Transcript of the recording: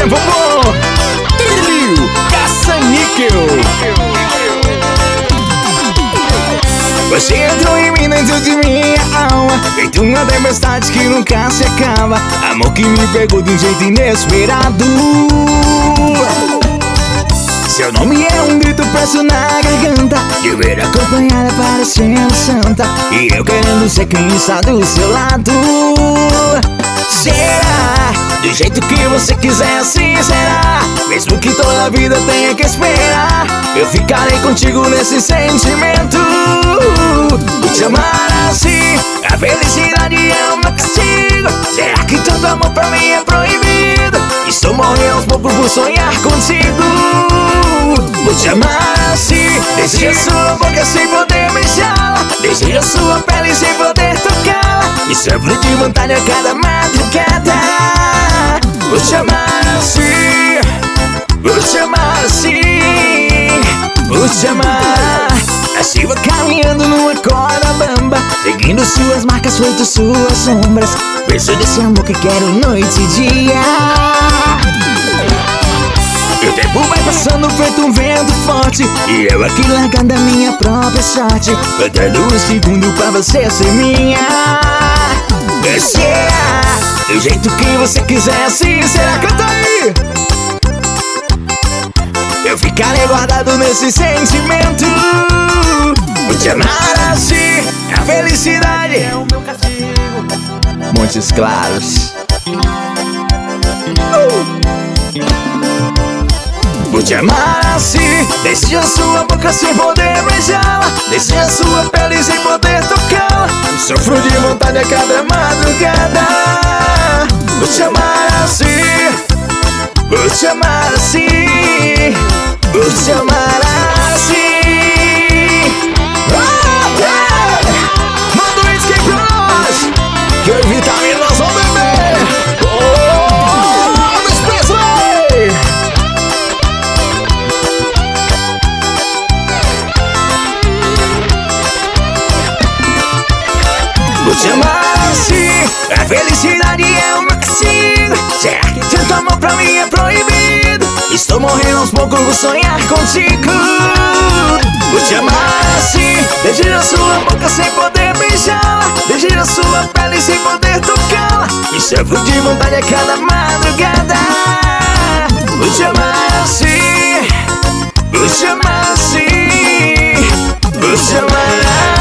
tempo bom. Trio Caça-Níquel. Você entrou em mim dentro de minha alma, feito uma tempestade que nunca se acaba. Amor que me pegou de um jeito inesperado. Seu nome é um grito preso na garganta, de ver acompanhada parecendo santa, e eu querendo ser quem está do seu lado. Será? Do jeito que você quiser, assim será. Mesmo que toda a vida tenha que esperar, eu ficarei contigo nesse sentimento. Vou te amar assim, a felicidade é o meu castigo. Será que tanto amor pra mim é proibido? Estou morrendo aos poucos por sonhar contigo. Vou te amar assim, desejo sua boca sem poder beijá-la, desejo sua pele sem poder tocá-la, e sofro de vontade a cada madrugada. Vou te amar assim, vou te amar assim, vou te amar assim. Vou caminhando numa corda bamba, seguindo suas marcas, feito suas sombras. Penso nesse amor que quero noite e dia. O tempo vai passando feito um vento forte, e eu aqui largando a minha própria sorte, contando um segundo pra você ser minha. Será? Do jeito que você quiser, assim será. Canta aí! Eu ficarei guardado nesse sentimento. Vou te amar assim, a felicidade é o meu castigo. Montes Claros. Vou te amar assim, desejo sua boca sem poder beijá-la, desejo sua pele sem poder tocá-la, sofro de vontade a cada madrugada. Vou te amar assim, vou te amar assim, vou te amar assim. Manda um skate pra nós, que eu e Vitamina nós vamos beber. Vou te amar assim, a felicidade é o meu castigo. Será que tanto amor pra mim é proibido? Estou morrendo aos poucos por sonhar contigo. Vou te amar assim, desejo sua boca sem poder beijá-la, desejo sua pele sem poder tocá-la, e sofro de vontade a cada madrugada. Vou te amar assim, vou te amar assim, vou te amar assim.